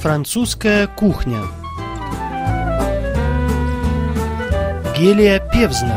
Французская кухня. Гелия Певзнер.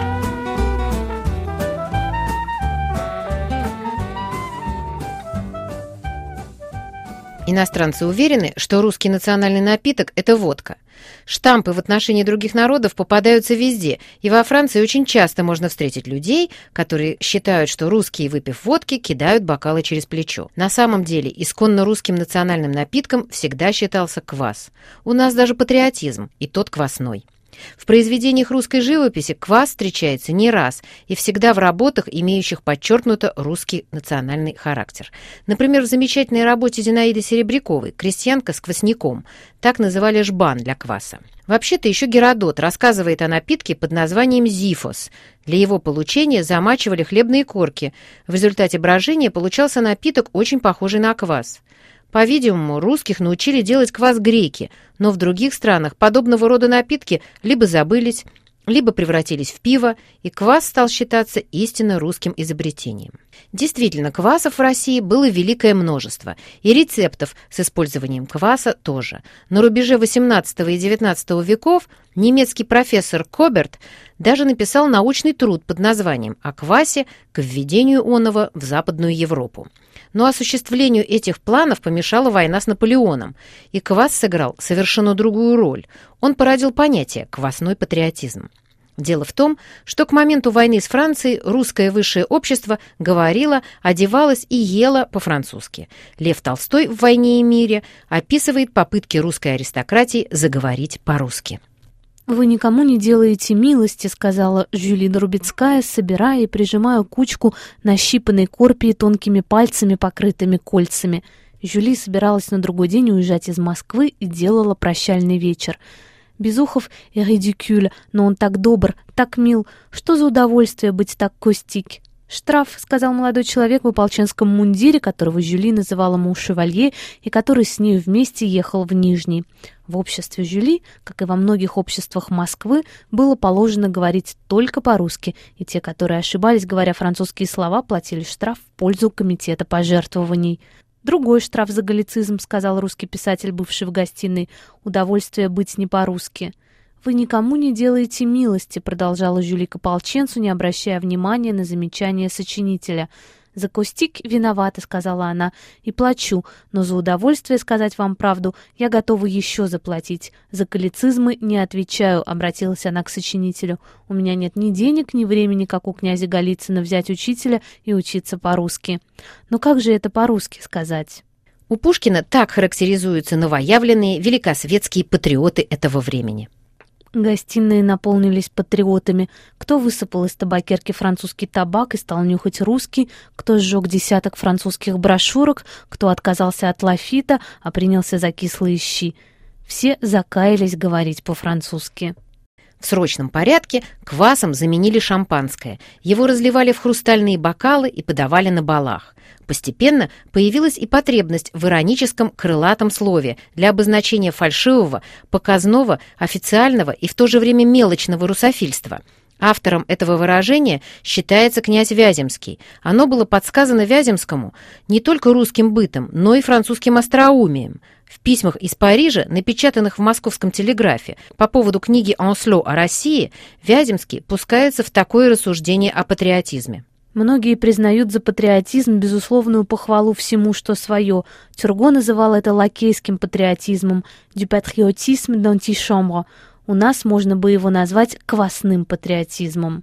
Иностранцы уверены, что русский национальный напиток – это водка. Штампы в отношении других народов попадаются везде, и во Франции очень часто можно встретить людей, которые считают, что русские, выпив водки, кидают бокалы через плечо. На самом деле, исконно русским национальным напитком всегда считался квас. У нас даже патриотизм, и тот квасной. В произведениях русской живописи квас встречается не раз и всегда в работах, имеющих подчеркнуто русский национальный характер. Например, в замечательной работе Зинаиды Серебряковой «Крестьянка с квасником». Так называли жбан для кваса. Вообще-то еще Геродот рассказывает о напитке под названием зифос. Для его получения замачивали хлебные корки. В результате брожения получался напиток, очень похожий на квас. По-видимому, русских научили делать квас греки, но в других странах подобного рода напитки либо забылись, либо превратились в пиво, и квас стал считаться истинно русским изобретением. Действительно, квасов в России было великое множество, и рецептов с использованием кваса тоже. На рубеже XVIII и XIX веков немецкий профессор Коберт даже написал научный труд под названием «О квасе к введению оного в Западную Европу». Но осуществлению этих планов помешала война с Наполеоном, и квас сыграл совершенно другую роль. Он породил понятие «квасной патриотизм». Дело в том, что к моменту войны с Францией русское высшее общество говорило, одевалось и ело по-французски. Лев Толстой в «Войне и мире» описывает попытки русской аристократии заговорить по-русски. «Вы никому не делаете милости», — сказала Жюли Друбецкая, собирая и прижимая кучку нащипанной корпии тонкими пальцами, покрытыми кольцами. Жюли собиралась на другой день уезжать из Москвы и делала прощальный вечер. Безухов и редикюль, но он так добр, так мил. Что за удовольствие быть так костик? «Штраф», — сказал молодой человек в ополченском мундире, которого Жюли называла муж-шевалье, и который с нею вместе ехал в Нижний. В обществе Жюли, как и во многих обществах Москвы, было положено говорить только по-русски, и те, которые ошибались, говоря французские слова, платили штраф в пользу комитета пожертвований. «Другой штраф за галлицизм», — сказал русский писатель, бывший в гостиной, — «удовольствие быть не по-русски». «Вы никому не делаете милости», — продолжала Жюли к ополченцу, не обращая внимания на замечание сочинителя. «За костик виновата», — сказала она, — «и плачу, но за удовольствие сказать вам правду я готова еще заплатить. За галлицизмы не отвечаю», — обратилась она к сочинителю. «У меня нет ни денег, ни времени, как у князя Голицына, взять учителя и учиться по-русски». «Но как же это по-русски сказать?» У Пушкина так характеризуются новоявленные великосветские патриоты этого времени. Гостиные наполнились патриотами. Кто высыпал из табакерки французский табак и стал нюхать русский, кто сжег десяток французских брошюрок, кто отказался от лафита, а принялся за кислые щи. Все закаялись говорить по-французски. В срочном порядке квасом заменили шампанское. Его разливали в хрустальные бокалы и подавали на балах. Постепенно появилась и потребность в ироническом крылатом слове для обозначения фальшивого, показного, официального и в то же время мелочного русофильства. Автором этого выражения считается князь Вяземский. Оно было подсказано Вяземскому не только русским бытом, но и французским остроумием. В письмах из Парижа, напечатанных в Московском телеграфе по поводу книги Ансло о России, Вяземский пускается в такое рассуждение о патриотизме. Многие признают за патриотизм безусловную похвалу всему, что свое. Тюрго называл это лакейским патриотизмом «du patriotisme d'antichambre». У нас можно бы его назвать квасным патриотизмом.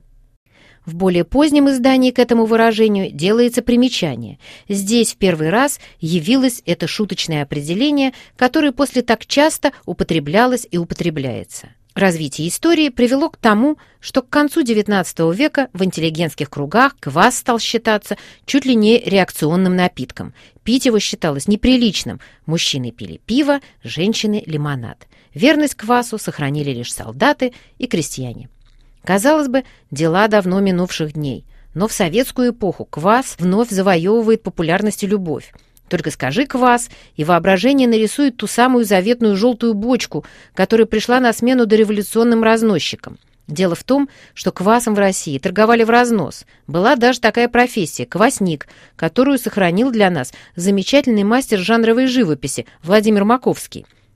В более позднем издании к этому выражению делается примечание. Здесь в первый раз явилось это шуточное определение, которое после так часто употреблялось и употребляется. Развитие истории привело к тому, что к концу XIX века в интеллигентских кругах квас стал считаться чуть ли не реакционным напитком. Пить его считалось неприличным. Мужчины пили пиво, женщины – лимонад. Верность квасу сохранили лишь солдаты и крестьяне. Казалось бы, дела давно минувших дней, но в советскую эпоху квас вновь завоевывает популярность и любовь. Только скажи квас, и воображение нарисует ту самую заветную желтую бочку, которая пришла на смену дореволюционным разносчикам. Дело в том, что квасом в России торговали в разнос. Была даже такая профессия – квасник, которую сохранил для нас замечательный мастер жанровой живописи Владимир Маковский.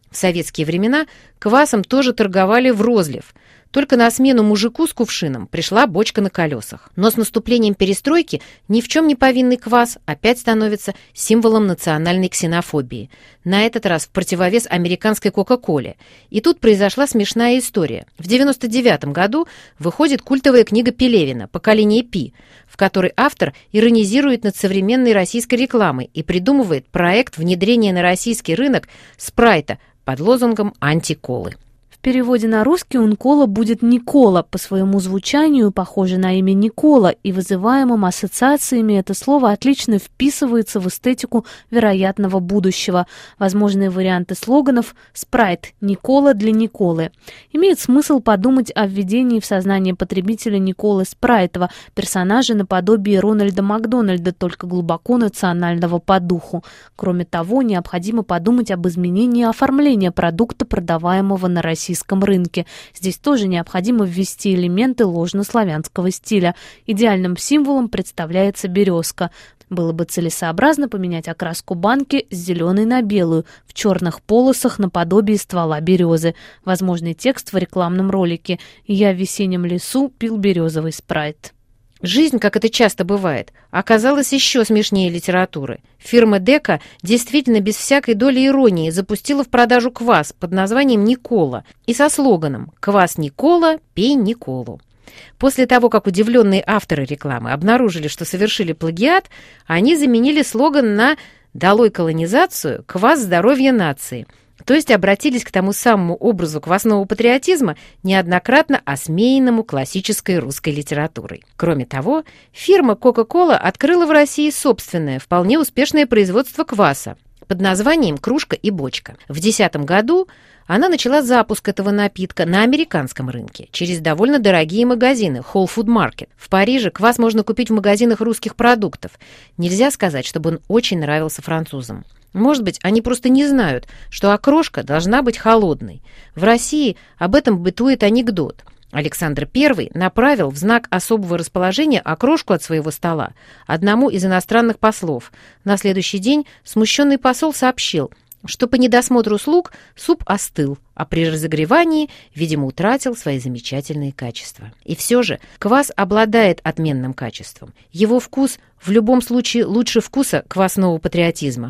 В советские времена квасом тоже торговали врозлив. Только на смену мужику с кувшином пришла бочка на колесах. Но с наступлением перестройки ни в чем не повинный квас опять становится символом национальной ксенофобии. На этот раз в противовес американской Кока-Коле. И тут произошла смешная история. В 1999 году выходит культовая книга Пелевина «Поколение Пи», в которой автор иронизирует над современной российской рекламой и придумывает проект внедрения на российский рынок спрайта под лозунгом «Антиколы». В переводе на русский Ункола будет Никола, по своему звучанию похоже на имя Никола, и вызываемым ассоциациями это слово отлично вписывается в эстетику вероятного будущего. Возможные варианты слоганов «Спрайт Никола для Николы». Имеет смысл подумать о введении в сознание потребителя Николы Спрайтова, персонажа наподобие Рональда Макдональда, только глубоко национального по духу. Кроме того, необходимо подумать об изменении оформления продукта, продаваемого на российском рынке. Здесь тоже необходимо ввести элементы ложнославянского стиля. Идеальным символом представляется березка. Было бы целесообразно поменять окраску банки с зеленой на белую, в черных полосах наподобие ствола березы. Возможный текст в рекламном ролике: «Я в весеннем лесу пил березовый спрайт». Жизнь, как это часто бывает, оказалась еще смешнее литературы. Фирма «Дека» действительно без всякой доли иронии запустила в продажу квас под названием «Никола» и со слоганом «Квас Никола, пей Николу». После того, как удивленные авторы рекламы обнаружили, что совершили плагиат, они заменили слоган на «Долой колонизацию, квас здоровья нации». То есть обратились к тому самому образу квасного патриотизма, неоднократно осмеянному классической русской литературой. Кроме того, фирма Coca-Cola открыла в России собственное, вполне успешное производство кваса под названием «Кружка и бочка». В 2010 году она начала запуск этого напитка на американском рынке через довольно дорогие магазины Whole Food Market. В Париже квас можно купить в магазинах русских продуктов. Нельзя сказать, чтобы он очень нравился французам. Может быть, они просто не знают, что окрошка должна быть холодной. В России об этом бытует анекдот. Александр I направил в знак особого расположения окрошку от своего стола одному из иностранных послов. На следующий день смущенный посол сообщил, что по недосмотру слуг суп остыл, а при разогревании, видимо, утратил свои замечательные качества. И все же квас обладает отменным качеством. Его вкус в любом случае лучше вкуса квасного патриотизма.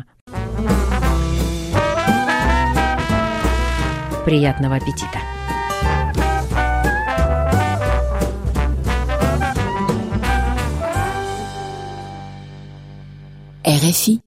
Приятного аппетита! RFI